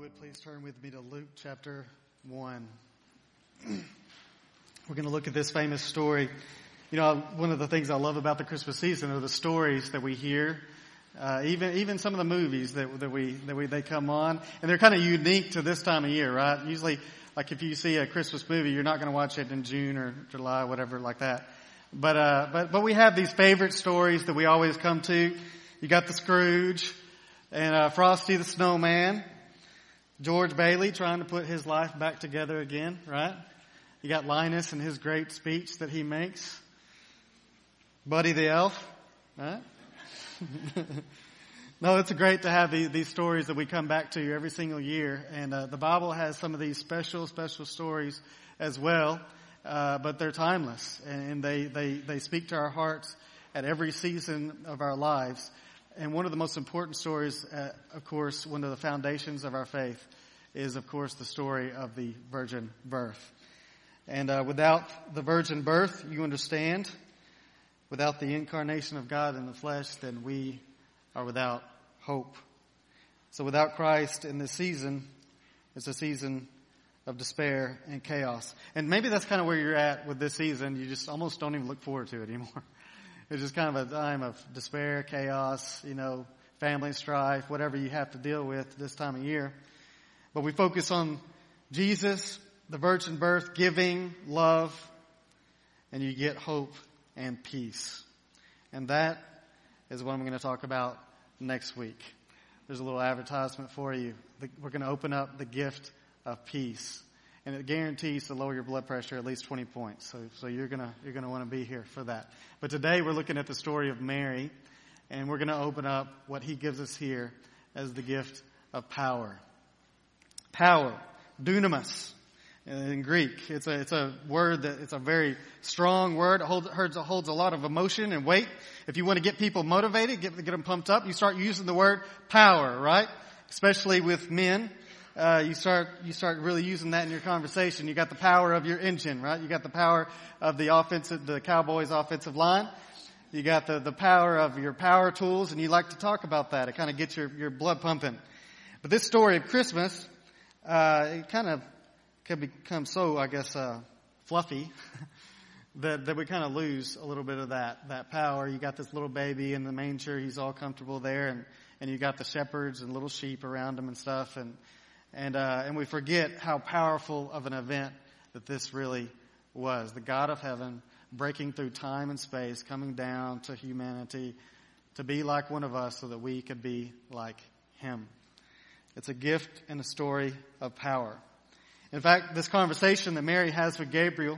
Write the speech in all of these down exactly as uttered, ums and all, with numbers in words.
would please turn with me to Luke chapter one. We're going to look at this famous story. You know, one of the things I love about the Christmas season are the stories that we hear. Uh, even even some of the movies that that we that we they come on, and they're kind of unique to this time of year, right? Usually, like if you see a Christmas movie, you're not going to watch it in June or July, whatever, like that. But uh, but but we have these favorite stories that we always come to. You got the Scrooge and uh, Frosty the Snowman. George Bailey trying to put his life back together again, right? You got Linus and his great speech that he makes. Buddy the Elf, right? No, it's great to have these, these stories that we come back to every single year. And uh, the Bible has some of these special, special stories as well, uh, but they're timeless. And they, they, they speak to our hearts at every season of our lives. And one of the most important stories, uh, of course, one of the foundations of our faith is, of course, the story of the virgin birth. And uh, without the virgin birth, you understand, without the incarnation of God in the flesh, then we are without hope. So without Christ in this season, it's a season of despair and chaos. And maybe that's kind of where you're at with this season. You just almost don't even look forward to it anymore. It's just kind of a time of despair, chaos, you know, family strife, whatever you have to deal with this time of year. But we focus on Jesus, the virgin birth, giving, love, and you get hope and peace. And that is what I'm going to talk about next week. There's a little advertisement for you. We're going to open up the gift of peace. And it guarantees to lower your blood pressure at least twenty points. So, so you're gonna, you're gonna want to be here for that. But today we're looking at the story of Mary, and we're gonna open up what he gives us here as the gift of power. Power. Dunamis. In Greek. It's a, it's a word that, it's a very strong word. It holds, it holds a lot of emotion and weight. If you want to get people motivated, get, get them pumped up, you start using the word power, right? Especially with men. Uh, you start, you start really using that in your conversation. You got the power of your engine, right? You got the power of the offensive, the Cowboys offensive line. You got the, the power of your power tools, and you like to talk about that. It kind of gets your, your blood pumping. But this story of Christmas, uh, it kind of can become so, I guess, uh, fluffy that, that we kind of lose a little bit of that, that power. You got this little baby in the manger. He's all comfortable there, and, and you got the shepherds and little sheep around him and stuff, and, And, uh, and we forget how powerful of an event that this really was. The God of heaven breaking through time and space, coming down to humanity to be like one of us so that we could be like him. It's a gift and a story of power. In fact, this conversation that Mary has with Gabriel,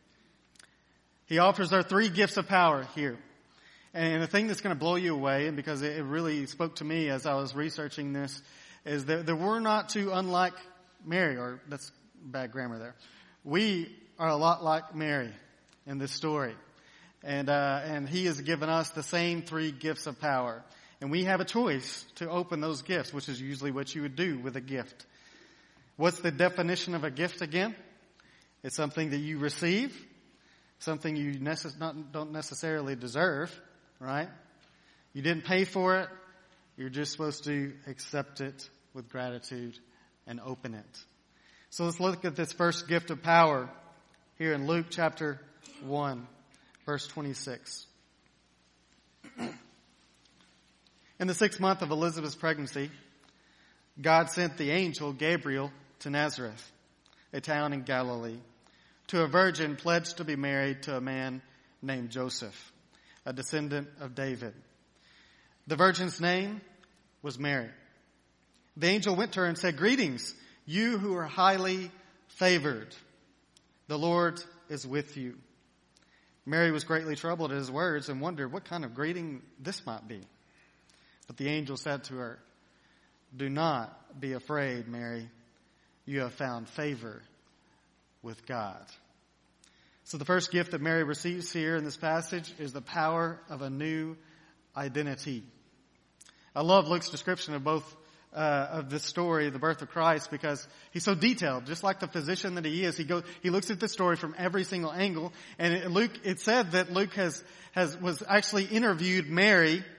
he offers her three gifts of power here. And the thing that's going to blow you away, and because it really spoke to me as I was researching this, is that, that we're not too unlike Mary, or that's bad grammar there. We are a lot like Mary in this story. And, uh, and he has given us the same three gifts of power. And we have a choice to open those gifts, which is usually what you would do with a gift. What's the definition of a gift again? It's something that you receive, something you necess- not, don't necessarily deserve, right? You didn't pay for it. You're just supposed to accept it with gratitude and open it. So let's look at this first gift of power here in Luke chapter one, verse twenty-six. In the sixth month of Elizabeth's pregnancy, God sent the angel Gabriel to Nazareth, a town in Galilee, to a virgin pledged to be married to a man named Joseph, a descendant of David. The virgin's name was Mary. The angel went to her and said, "Greetings, you who are highly favored. The Lord is with you." Mary was greatly troubled at his words and wondered what kind of greeting this might be. But the angel said to her, "Do not be afraid, Mary. You have found favor with God." So the first gift that Mary receives here in this passage is the power of a new identity. I love Luke's description of both uh, of this story, the birth of Christ, because he's so detailed. Just like the physician that he is, he goes, he looks at the story from every single angle. And it, Luke, it said that Luke has has was actually interviewed Mary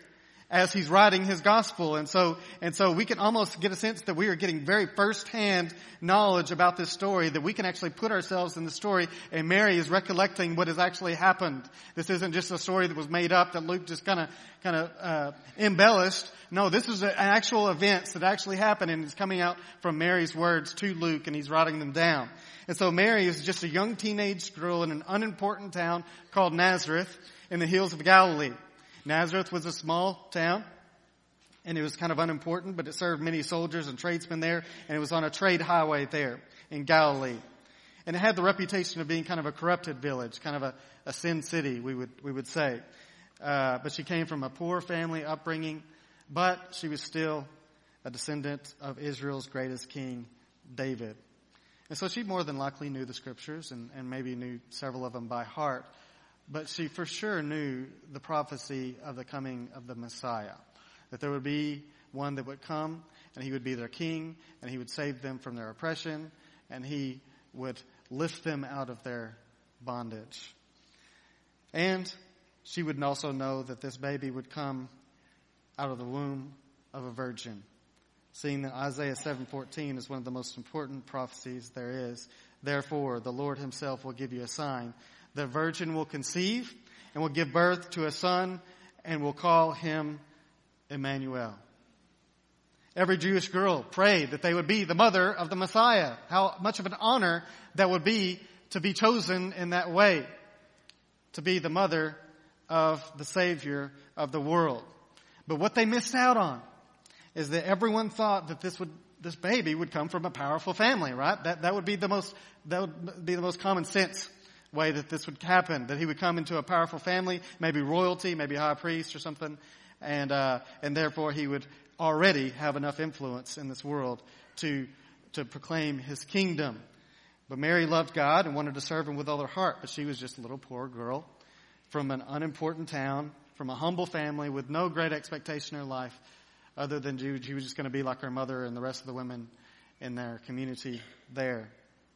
as he's writing his gospel. And so, and so we can almost get a sense that we are getting very first-hand knowledge about this story, that we can actually put ourselves in the story, and Mary is recollecting what has actually happened. This isn't just a story that was made up that Luke just kind of, kind of, uh, embellished. No, this is an actual events that actually happened, and it's coming out from Mary's words to Luke, and he's writing them down. And so Mary is just a young teenage girl in an unimportant town called Nazareth in the hills of Galilee. Nazareth was a small town, and it was kind of unimportant, but it served many soldiers and tradesmen there, and it was on a trade highway there in Galilee. And it had the reputation of being kind of a corrupted village, kind of a, a sin city, we would we would say. Uh, but she came from a poor family upbringing, but she was still a descendant of Israel's greatest king, David. And so she more than likely knew the scriptures and, and maybe knew several of them by heart. But she for sure knew the prophecy of the coming of the Messiah, that there would be one that would come, and he would be their king, and he would save them from their oppression, and he would lift them out of their bondage. And she would also know that this baby would come out of the womb of a virgin, seeing that Isaiah seven fourteen is one of the most important prophecies there is. Therefore, the Lord himself will give you a sign. The virgin will conceive and will give birth to a son and will call him Emmanuel. Every Jewish girl prayed that they would be the mother of the Messiah. How much of an honor that would be to be chosen in that way, to be the mother of the Savior of the world. But what they missed out on is that everyone thought that this would this baby would come from a powerful family, right? That that would be the most that would be the most common sense way that this would happen, that he would come into a powerful family, maybe royalty, maybe high priest or something, and uh, and therefore he would already have enough influence in this world to to proclaim his kingdom. But Mary loved God and wanted to serve him with all her heart, but she was just a little poor girl from an unimportant town, from a humble family with no great expectation in her life, other than she was just going to be like her mother and the rest of the women in their community there.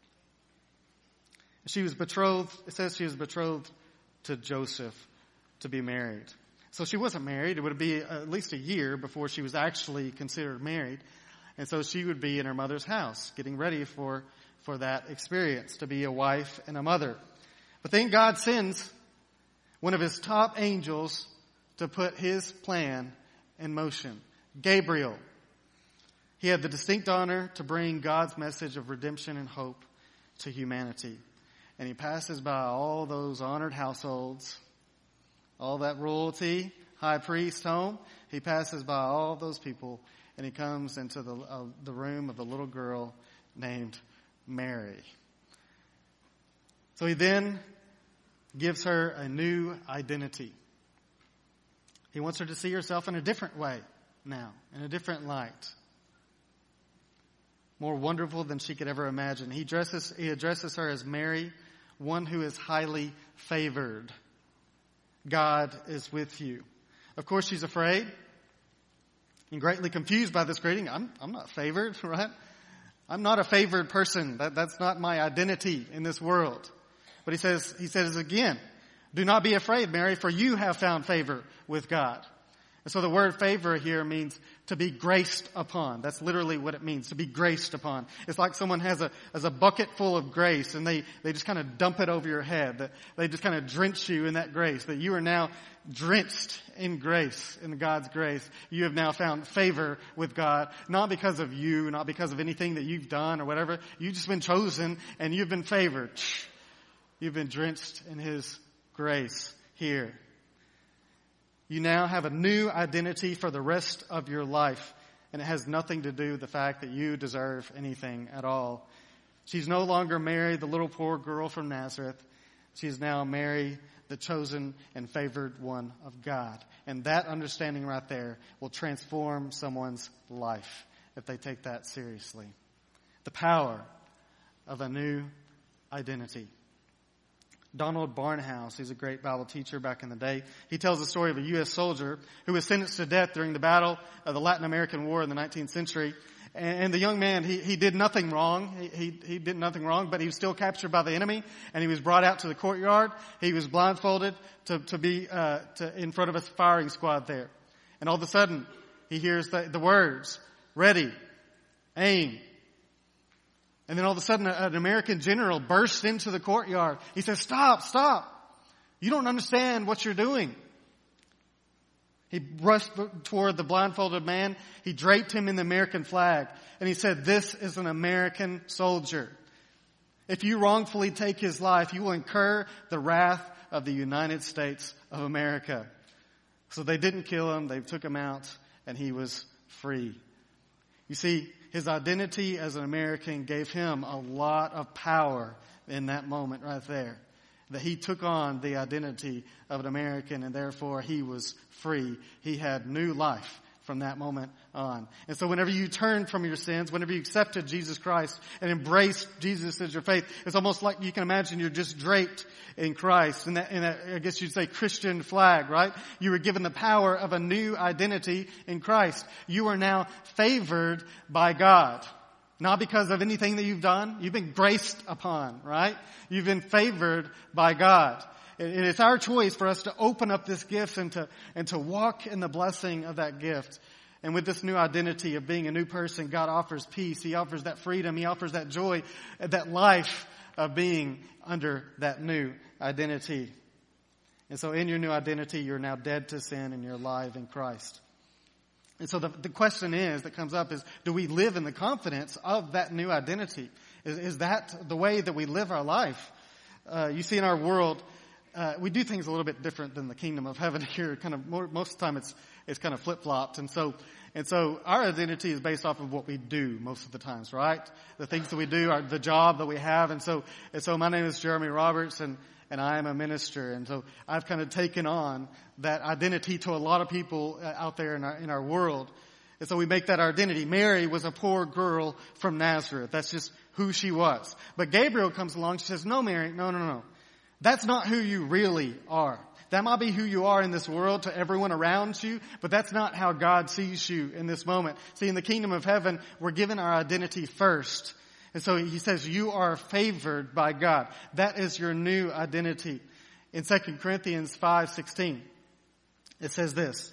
She was betrothed, it says she was betrothed to Joseph to be married. So she wasn't married. It would be at least a year before she was actually considered married. And so she would be in her mother's house, getting ready for, for that experience, to be a wife and a mother. But then God sends one of his top angels to put his plan in motion. Gabriel. He had the distinct honor to bring God's message of redemption and hope to humanity. And he passes by all those honored households, all that royalty, high priest home. He passes by all those people, and he comes into the uh, the room of the little girl named Mary. So he then gives her a new identity. He wants her to see herself in a different way now, in a different light. More wonderful than she could ever imagine. He dresses, he addresses her as Mary, one who is highly favored. God is with you. Of course, she's afraid and greatly confused by this greeting. I'm, I'm not favored, right? I'm not a favored person. That, that's not my identity in this world. But he says, he says again, do not be afraid, Mary, for you have found favor with God. And so the word favor here means to be graced upon. That's literally what it means, to be graced upon. It's like someone has a, has a bucket full of grace and they, they just kind of dump it over your head. That they just kind of drench you in that grace. That you are now drenched in grace, in God's grace. You have now found favor with God, not because of you, not because of anything that you've done or whatever. You've just been chosen and you've been favored. You've been drenched in his grace here. You now have a new identity for the rest of your life. And it has nothing to do with the fact that you deserve anything at all. She's no longer Mary, the little poor girl from Nazareth. She's now Mary, the chosen and favored one of God. And that understanding right there will transform someone's life if they take that seriously. The power of a new identity. Donald Barnhouse, he's a great Bible teacher back in the day. He tells the story of a U S soldier who was sentenced to death during the battle of the Latin American War in the nineteenth century. And the young man, he, he did nothing wrong. He, he, he did nothing wrong, but he was still captured by the enemy, and he was brought out to the courtyard. He was blindfolded to, to be, uh, to, in front of a firing squad there. And all of a sudden, he hears the, the words, ready, aim. And then all of a sudden, an American general bursts into the courtyard. He says, stop, stop. You don't understand what you're doing. He rushed toward the blindfolded man. He draped him in the American flag. And he said, this is an American soldier. If you wrongfully take his life, you will incur the wrath of the United States of America. So they didn't kill him. They took him out, and he was free. You see, his identity as an American gave him a lot of power in that moment right there. That he took on the identity of an American, and therefore he was free. He had new life from that moment on. And so whenever you turn from your sins, whenever you accepted Jesus Christ and embraced Jesus as your faith, it's almost like you can imagine you're just draped in Christ. In that, in that, I guess you'd say Christian flag, right? You were given the power of a new identity in Christ. You are now favored by God. Not because of anything that you've done. You've been graced upon, right? You've been favored by God. And it's our choice for us to open up this gift and to, and to walk in the blessing of that gift. And with this new identity of being a new person, God offers peace. He offers that freedom. He offers that joy, that life of being under that new identity. And so in your new identity, you're now dead to sin and you're alive in Christ. And so the, the question is, that comes up is, do we live in the confidence of that new identity? Is, is that the way that we live our life? Uh, you see in our world, uh, we do things a little bit different than the kingdom of heaven here. Kind of more, most of the time it's, it's kind of flip-flopped. And so, and so our identity is based off of what we do most of the times, right? The things that we do, are the job that we have. And so, and so my name is Jeremy Roberts, and And I am a minister. And so I've kind of taken on that identity to a lot of people out there in our, in our world. And so we make that our identity. Mary was a poor girl from Nazareth. That's just who she was. But Gabriel comes along. She says, no, Mary, no, no, no. That's not who you really are. That might be who you are in this world to everyone around you, but that's not how God sees you in this moment. See, in the kingdom of heaven, we're given our identity first. And so he says, you are favored by God. That is your new identity. In Second Corinthians five sixteen, it says this.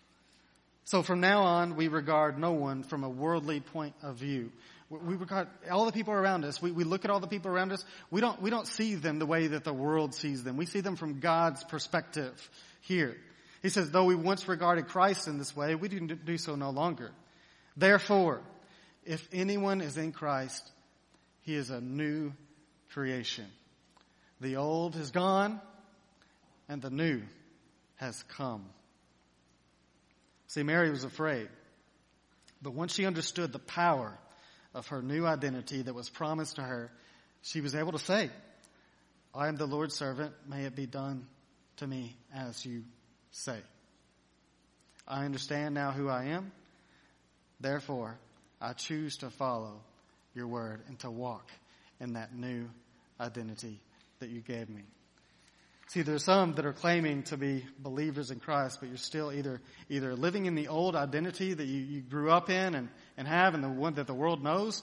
So from now on, we regard no one from a worldly point of view. We regard all the people around us. We, we look at all the people around us. We don't, we don't see them the way that the world sees them. We see them from God's perspective here. He says, though we once regarded Christ in this way, we do, do so no longer. Therefore, if anyone is in Christ, he is a new creation. The old is gone and the new has come. See, Mary was afraid. But once she understood the power of her new identity that was promised to her, she was able to say, I am the Lord's servant. May it be done to me as you say. I understand now who I am. Therefore, I choose to follow your word and to walk in that new identity that you gave me. See, there's some that are claiming to be believers in Christ, but you're still either either living in the old identity that you, you grew up in and, and have and the one that the world knows,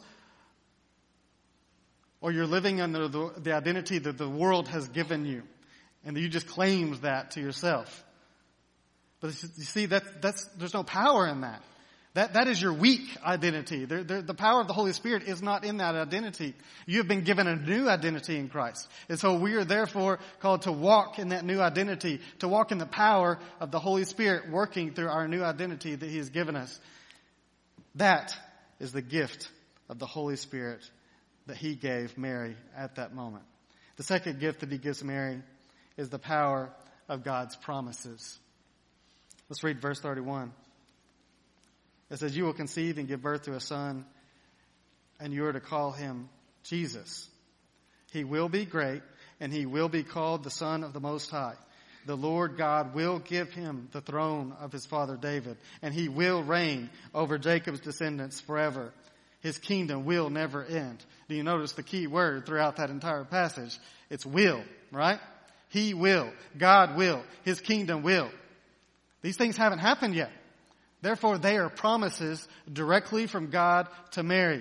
or you're living under the, the identity that the world has given you and you just claimed that to yourself. But you see, that, that's, there's no power in that. That, that is your weak identity. The, the, the power of the Holy Spirit is not in that identity. You have been given a new identity in Christ. And so we are therefore called to walk in that new identity, to walk in the power of the Holy Spirit working through our new identity that He has given us. That is the gift of the Holy Spirit that He gave Mary at that moment. The second gift that He gives Mary is the power of God's promises. Let's read verse thirty-one. It says, you will conceive and give birth to a son, and you are to call him Jesus. He will be great, and he will be called the Son of the Most High. The Lord God will give him the throne of his father David, and he will reign over Jacob's descendants forever. His kingdom will never end. Do you notice the key word throughout that entire passage? It's will, right? He will. God will. His kingdom will. These things haven't happened yet. Therefore, they are promises directly from God to Mary.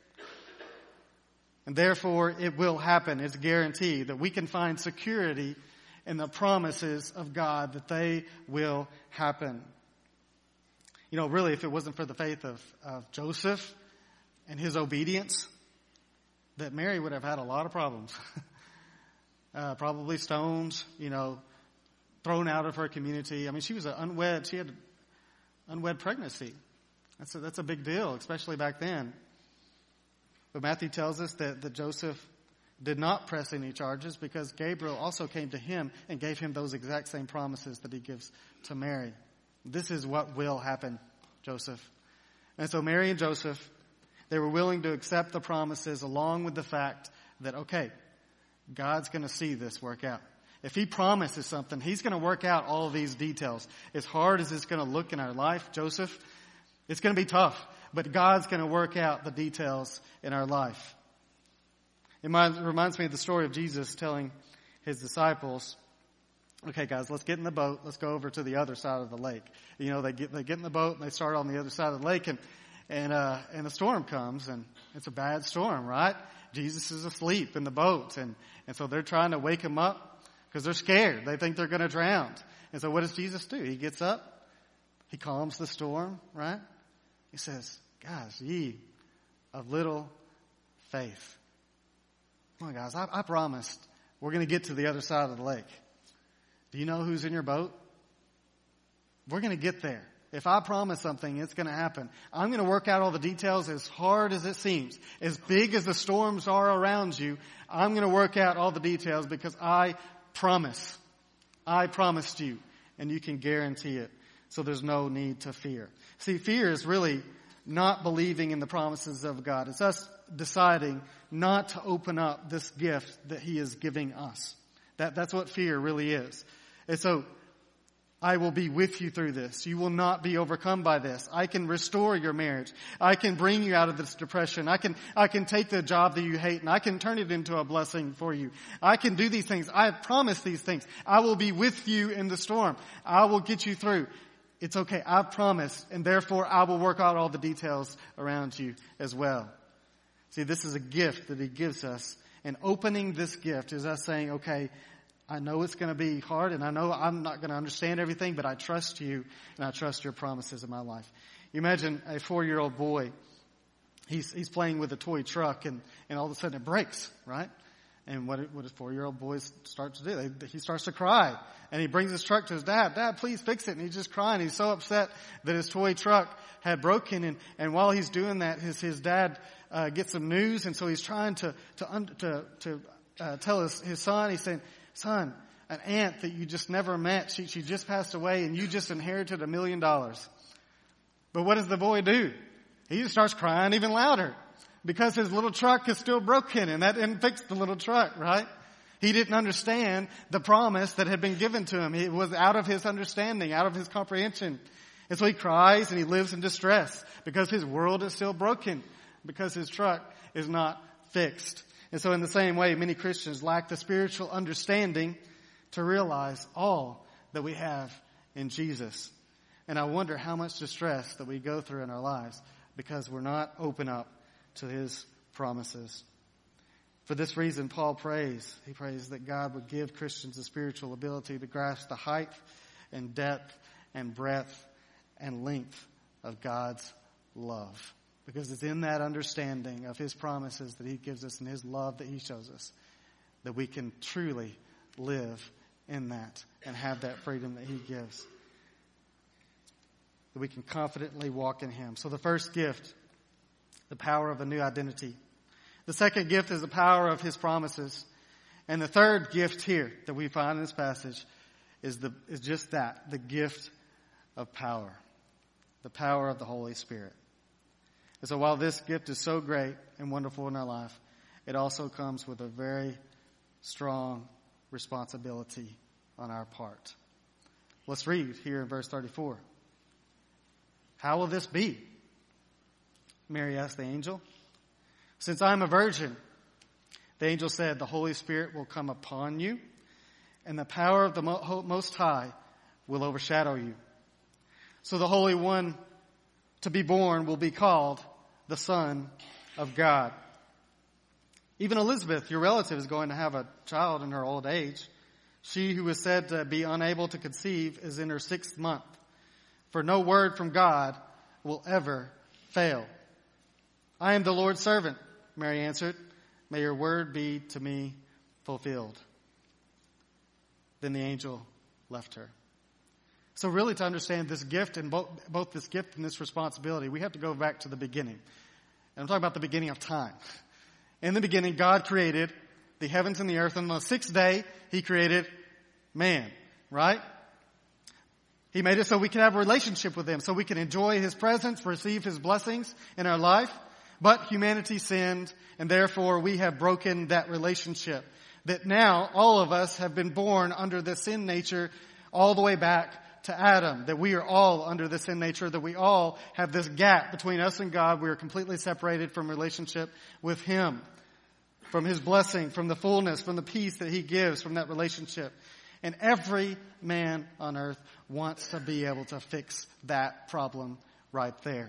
And therefore, it will happen. It's guaranteed that we can find security in the promises of God that they will happen. You know, really, if it wasn't for the faith of, of Joseph and his obedience, that Mary would have had a lot of problems. uh, probably stoned, you know, thrown out of her community. I mean, she was an unwed, she had an unwed pregnancy. That's a, that's a big deal, especially back then. But Matthew tells us that, that Joseph did not press any charges because Gabriel also came to him and gave him those exact same promises that he gives to Mary. This is what will happen, Joseph. And so Mary and Joseph, they were willing to accept the promises along with the fact that, okay, God's going to see this work out. If he promises something, he's going to work out all of these details. As hard as it's going to look in our life, Joseph, it's going to be tough, but God's going to work out the details in our life. It reminds me of the story of Jesus telling his disciples, okay, guys, let's get in the boat. Let's go over to the other side of the lake. You know, they get they get in the boat and they start on the other side of the lake, and and uh, and a storm comes, and it's a bad storm, right? Jesus is asleep in the boat, and and so they're trying to wake him up because they're scared. They think they're going to drown. And so what does Jesus do? He gets up, he calms the storm, right? He says, guys, ye of little faith. Come on, guys, I, I promised we're going to get to the other side of the lake. Do you know who's in your boat? We're going to get there. If I promise something, it's going to happen. I'm going to work out all the details as hard as it seems. As big as the storms are around you, I'm going to work out all the details because I promise. I promised you, and you can guarantee it. So there's no need to fear. See, fear is really not believing in the promises of God. It's us deciding not to open up this gift that he is giving us. That, that's what fear really is. And so, I will be with you through this. You will not be overcome by this. I can restore your marriage. I can bring you out of this depression. I can, I can take the job that you hate and I can turn it into a blessing for you. I can do these things. I have promised these things. I will be with you in the storm. I will get you through. It's okay. I've promised, and therefore I will work out all the details around you as well. See, this is a gift that he gives us. And opening this gift is us saying, okay, I know it's going to be hard, and I know I'm not going to understand everything, but I trust you, and I trust your promises in my life. You imagine a four-year-old boy, he's he's playing with a toy truck, and, and all of a sudden it breaks, right? And what what does four-year-old boys start to do? They, he starts to cry, and he brings his truck to his dad. Dad, please fix it. And he's just crying. He's so upset that his toy truck had broken, and, and while he's doing that, his his dad uh, gets some news, and so he's trying to to to, to uh, tell his his son. He's saying, son, an aunt that you just never met, she, she just passed away and you just inherited a million dollars. But what does the boy do? He just starts crying even louder because his little truck is still broken and that didn't fix the little truck, right? He didn't understand the promise that had been given to him. It was out of his understanding, out of his comprehension. And so he cries and he lives in distress because his world is still broken, because his truck is not fixed. And so in the same way, many Christians lack the spiritual understanding to realize all that we have in Jesus. And I wonder how much distress that we go through in our lives because we're not open up to his promises. For this reason, Paul prays. He prays that God would give Christians the spiritual ability to grasp the height and depth and breadth and length of God's love. Because it's in that understanding of his promises that he gives us and his love that he shows us that we can truly live in that and have that freedom that he gives. That we can confidently walk in him. So the first gift, the power of a new identity. The second gift is the power of his promises. And the third gift here that we find in this passage is the is just that, the gift of power. The power of the Holy Spirit. And so while this gift is so great and wonderful in our life, it also comes with a very strong responsibility on our part. Let's read here in verse thirty-four. How will this be? Mary asked the angel. Since I am a virgin, the angel said, the Holy Spirit will come upon you, and the power of the Most High will overshadow you. So the Holy One to be born will be called the Son of God. Even Elizabeth, your relative, is going to have a child in her old age. She who is said to be unable to conceive is in her sixth month. for no word from God will ever fail. I am the Lord's servant, Mary answered. May your word be to me fulfilled. Then the angel left her. So really, to understand this gift and both, both this gift and this responsibility, we have to go back to the beginning. And I'm talking about the beginning of time. In the beginning, God created the heavens and the earth. And on the sixth day, He created man, right? He made it so we could have a relationship with Him, so we can enjoy His presence, receive His blessings in our life. But humanity sinned, and therefore we have broken that relationship. That now all of us have been born under the sin nature all the way back to Adam. That we are all under the sin nature, that we all have this gap between us and God. We are completely separated from relationship with Him, from His blessing, from the fullness, from the peace that He gives from that relationship. And every man on earth wants to be able to fix that problem right there.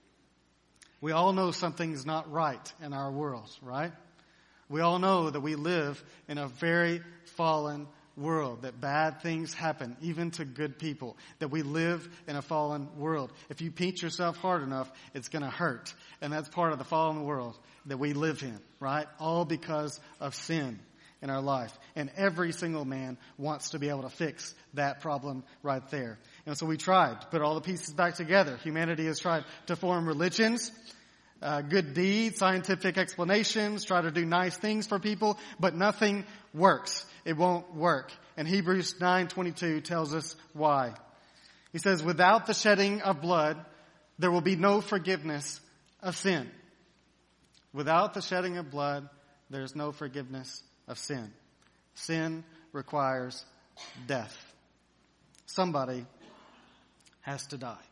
We all know something's not right in our world, right? We all know that we live in a very fallen world, that bad things happen, even to good people, that we live in a fallen world. If you pinch yourself hard enough, it's going to hurt. And that's part of the fallen world that we live in, right? All because of sin in our life. And every single man wants to be able to fix that problem right there. And so we tried to put all the pieces back together. Humanity has tried to form religions, uh, good deeds, scientific explanations, try to do nice things for people, but nothing works. It won't work. And Hebrews nine twenty-two tells us why. He says, without the shedding of blood, there will be no forgiveness of sin. Without the shedding of blood, there's no forgiveness of sin. Sin requires death. Somebody has to die.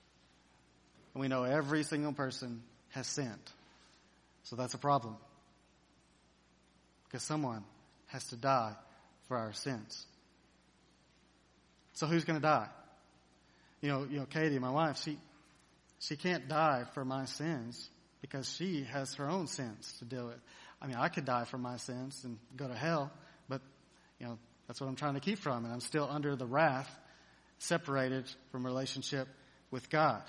And we know every single person has sinned. So that's a problem. Because someone has to die for our sins. So who's going to die? You know, you know, Katie, my wife, she she can't die for my sins because she has her own sins to deal with. I mean, I could die for my sins and go to hell, but, you know, that's what I'm trying to keep from. And I'm still under the wrath, separated from relationship with God.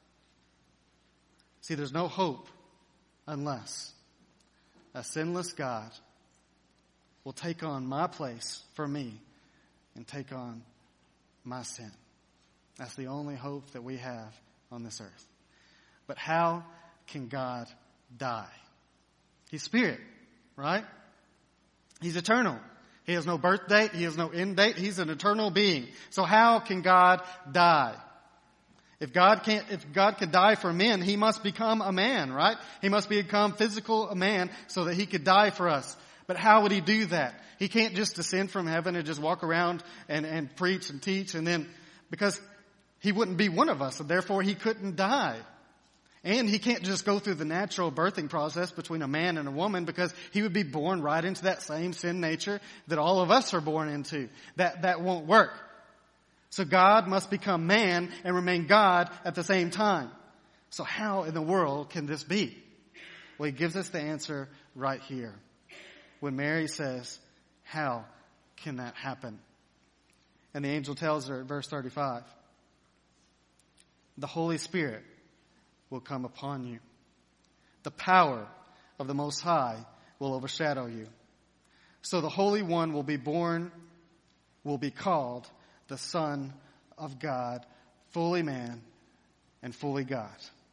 See, there's no hope unless a sinless God will take on my place for me and take on my sin. That's the only hope that we have on this earth. But how can God die? He's spirit, right? He's eternal. He has no birth date. He has no end date. He's an eternal being. So how can God die? If God can't, if God could die for men, He must become a man, right? He must become physical a man so that He could die for us. But how would He do that? He can't just descend from heaven and just walk around and, and preach and teach and then, because He wouldn't be one of us, and therefore He couldn't die. And He can't just go through the natural birthing process between a man and a woman, because He would be born right into that same sin nature that all of us are born into. That, that won't work. So God must become man and remain God at the same time. So how in the world can this be? Well, He gives us the answer right here. When Mary says, how can that happen? And the angel tells her at verse thirty-five, the Holy Spirit will come upon you. The power of the Most High will overshadow you. So the Holy One will be born, will be called the Son of God, fully man and fully God.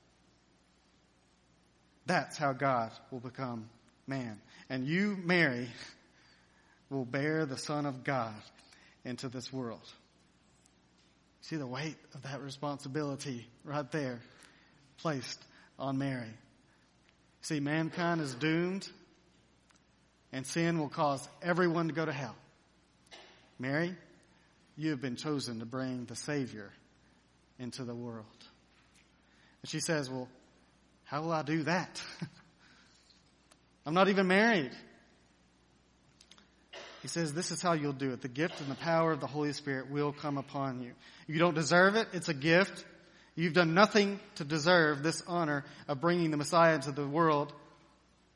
That's how God will become man. And you, Mary, will bear the Son of God into this world. See the weight of that responsibility right there placed on Mary. See, mankind is doomed, and sin will cause everyone to go to hell. Mary, you have been chosen to bring the Savior into the world. And she says, well, how will I do that? I'm not even married. He says, this is how you'll do it. The gift and the power of the Holy Spirit will come upon you. You don't deserve it. It's a gift. You've done nothing to deserve this honor of bringing the Messiah into the world.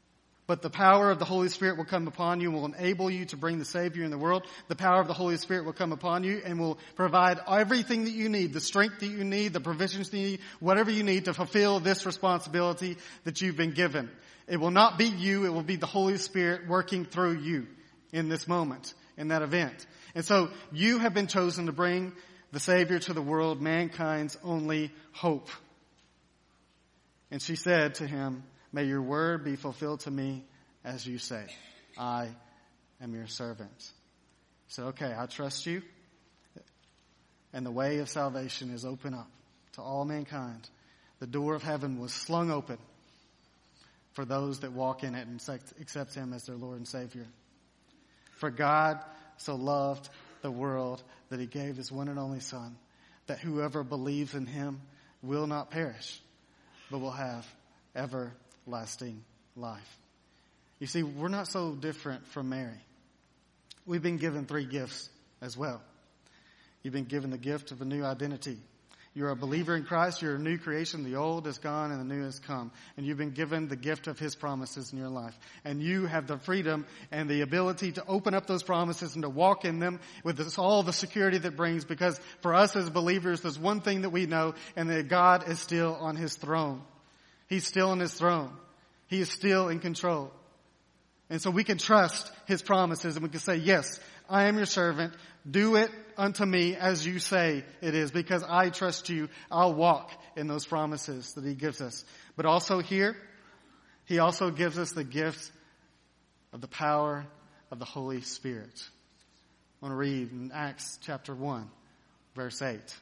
But the power of the Holy Spirit will come upon you and will enable you to bring the Savior in the world. The power of the Holy Spirit will come upon you and will provide everything that you need, the strength that you need, the provisions that you need, whatever you need to fulfill this responsibility that you've been given. It will not be you, it will be the Holy Spirit working through you in this moment, in that event. And so you have been chosen to bring the Savior to the world, mankind's only hope. And she said to him, may your word be fulfilled to me as you say. I am your servant. He said, okay, I trust you. And the way of salvation is open up to all mankind. The door of heaven was slung open for those that walk in it and accept him as their Lord and Savior. For God so loved the world that he gave his one and only Son, that whoever believes in him will not perish, but will have everlasting life. You see, we're not so different from Mary. We've been given three gifts as well. You've been given the gift of a new identity. You're a believer in Christ. You're a new creation. The old is gone and the new has come. And you've been given the gift of his promises in your life. And you have the freedom and the ability to open up those promises and to walk in them with this, all the security that brings. Because for us as believers, there's one thing that we know, and that God is still on his throne. He's still on his throne. He is still in control. And so we can trust his promises, and we can say, yes, I am your servant. Do it unto me as you say it is, because I trust you. I'll walk in those promises that he gives us. But also here, he also gives us the gift of the power of the Holy Spirit. I want to read in Acts chapter one, verse eight.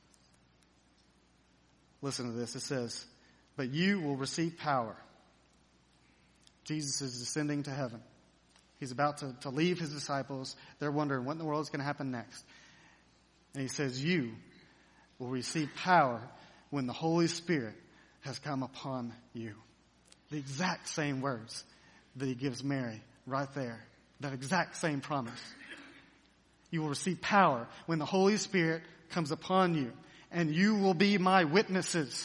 Listen to this. It says, but you will receive power. Jesus is descending to heaven. He's about to, to leave his disciples. They're wondering what in the world is going to happen next. And he says, you will receive power when the Holy Spirit has come upon you. The exact same words that he gives Mary right there. That exact same promise. You will receive power when the Holy Spirit comes upon you. And you will be my witnesses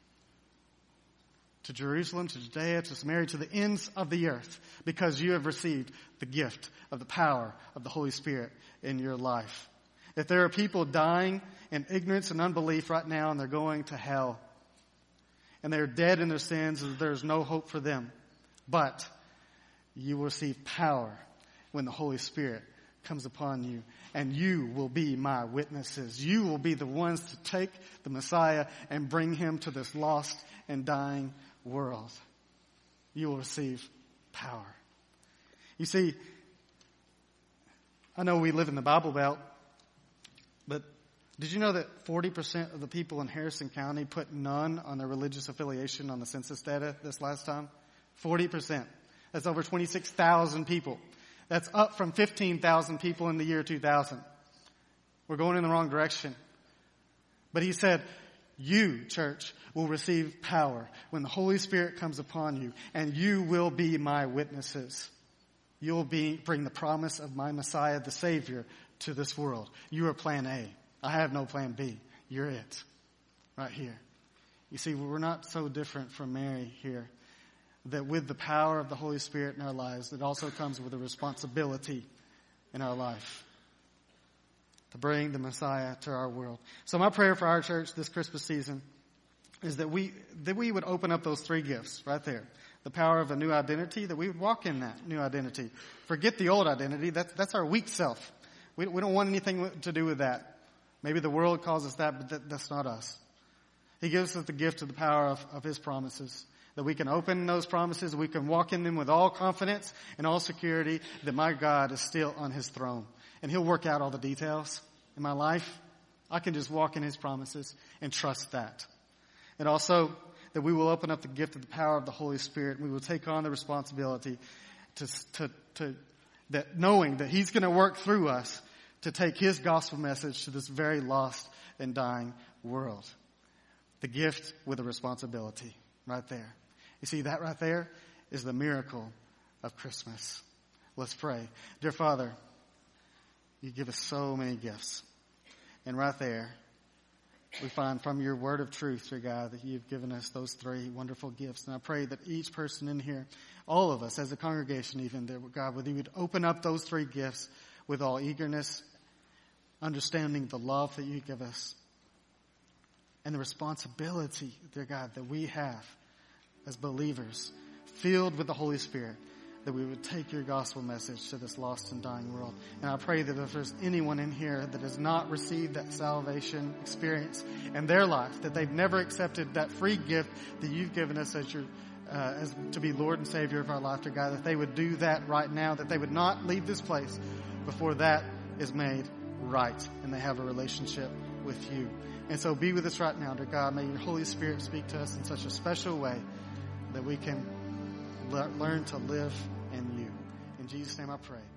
to Jerusalem, to Judea, to Samaria, to the ends of the earth, because you have received the gift of the power of the Holy Spirit in your life. If there are people dying in ignorance and unbelief right now, and they're going to hell, and they're dead in their sins, and there's no hope for them, but you will receive power when the Holy Spirit comes upon you, and you will be my witnesses. You will be the ones to take the Messiah and bring him to this lost and dying world. You will receive power. You see, I know we live in the Bible Belt, but did you know that forty percent of the people in Harrison County put none on their religious affiliation on the census data this last time? forty percent. That's over twenty-six thousand people. That's up from fifteen thousand people in the year two thousand. We're going in the wrong direction. But he said, you, church, will receive power when the Holy Spirit comes upon you, and you will be my witnesses. You'll be, bring the promise of my Messiah, the Savior, to this world. You are plan A. I have no plan B. You're it. Right here. You see, we're not so different from Mary here. That with the power of the Holy Spirit in our lives, it also comes with a responsibility in our life to bring the Messiah to our world. So my prayer for our church this Christmas season is that we that we would open up those three gifts right there. The power of a new identity, that we would walk in that new identity. Forget the old identity. That's, that's our weak self. We, we don't want anything to do with that. Maybe the world calls us that, but that, that's not us. He gives us the gift of the power of, of his promises. That we can open those promises, we can walk in them with all confidence and all security that my God is still on his throne. And he'll work out all the details in my life. I can just walk in his promises and trust that. And also that we will open up the gift of the power of the Holy Spirit, and we will take on the responsibility to, to, to that knowing that he's going to work through us to take his gospel message to this very lost and dying world. The gift with a responsibility right there. You see, that right there is the miracle of Christmas. Let's pray. Dear Father, you give us so many gifts. And right there, we find from your word of truth, dear God, that you've given us those three wonderful gifts. And I pray that each person in here, all of us as a congregation even, that God, whether you would open up those three gifts with all eagerness, understanding the love that you give us, and the responsibility, dear God, that we have as believers, filled with the Holy Spirit, that we would take your gospel message to this lost and dying world. And I pray that if there's anyone in here that has not received that salvation experience in their life, that they've never accepted that free gift that you've given us as your uh, as to be Lord and Savior of our life, dear God, that they would do that right now, that they would not leave this place before that is made right and they have a relationship with you. And so be with us right now, dear God. May your Holy Spirit speak to us in such a special way that we can le- learn to live in you. In Jesus' name I pray.